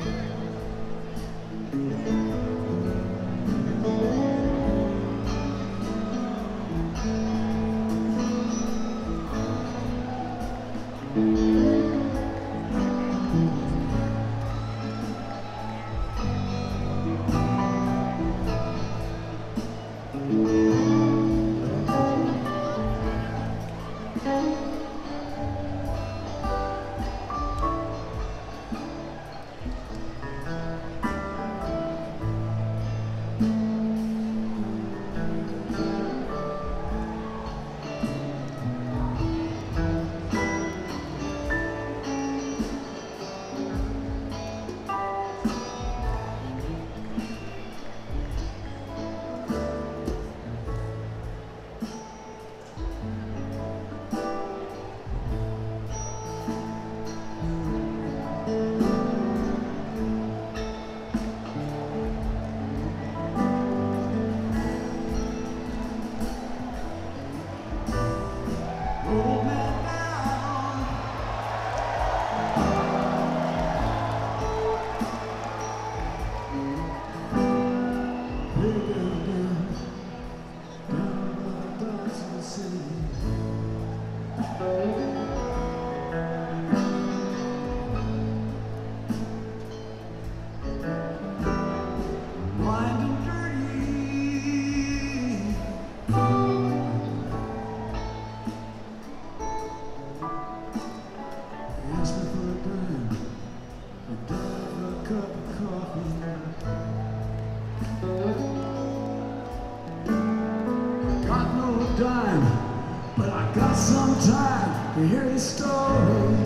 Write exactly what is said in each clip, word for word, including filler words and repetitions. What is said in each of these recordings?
But I got some time to hear his story.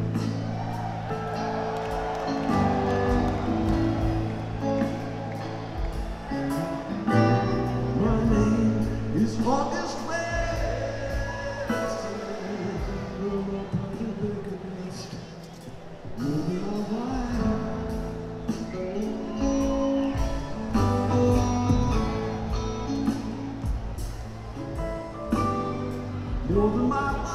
My name is August West. We'll be alright. More than my life.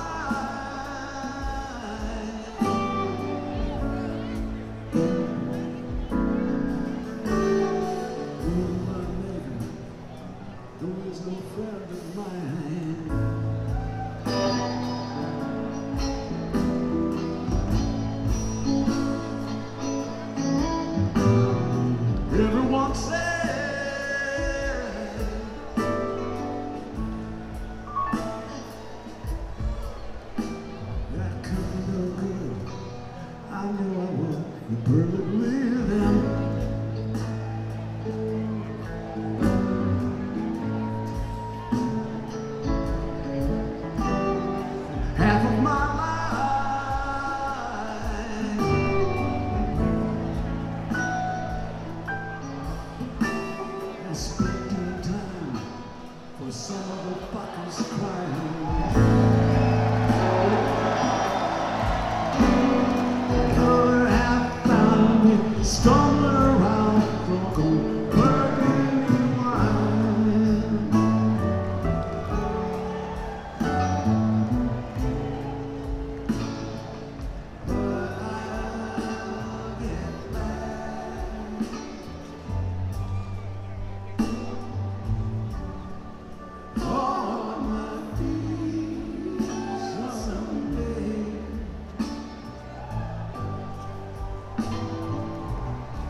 More than my neighbor, though he's no friend of mine. Everyone says I knew I would be perfectly them. Half of my life I spent in time for some of the fuckers crying. Stumbling around from burning wine. But I'll get back. On my feet someday.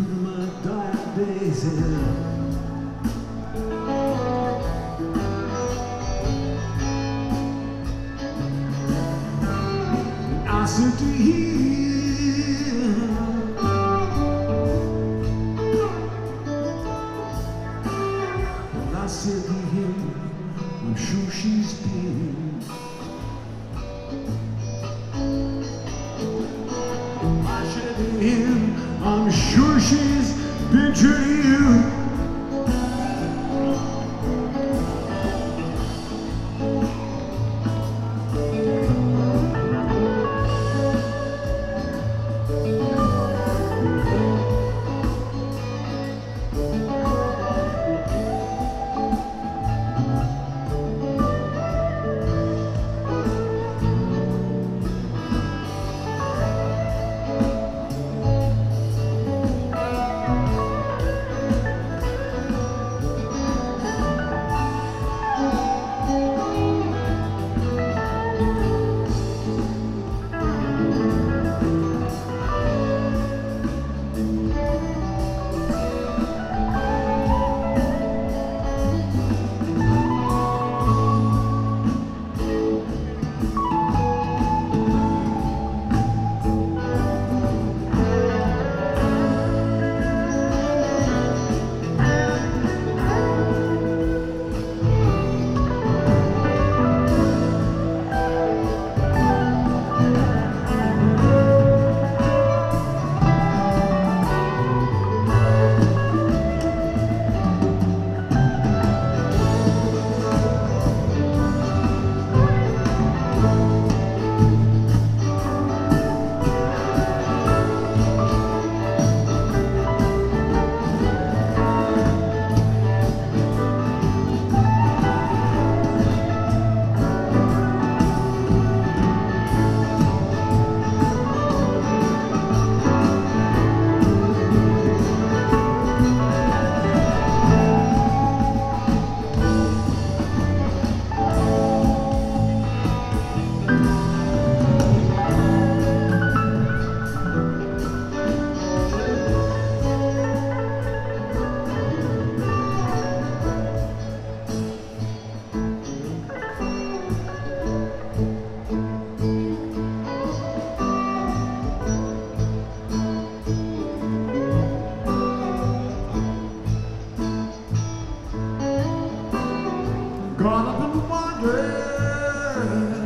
in my dying days. I said to him, I said to him, I'm sure she's been. I said to him, I'm sure she's been to you. Gone up and wandering,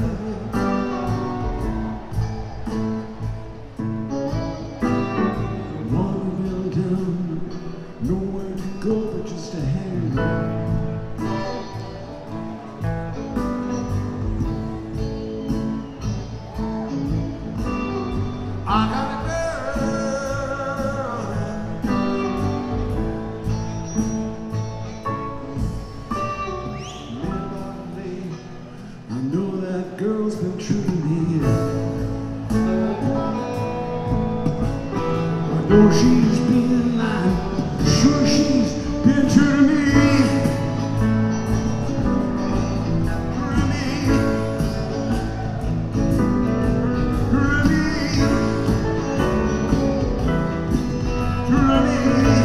wandering down, nowhere to go but just to hang. I got a girl's been true to me. I know she's been lying, sure she's been true to me. True to me. True to me. True to me.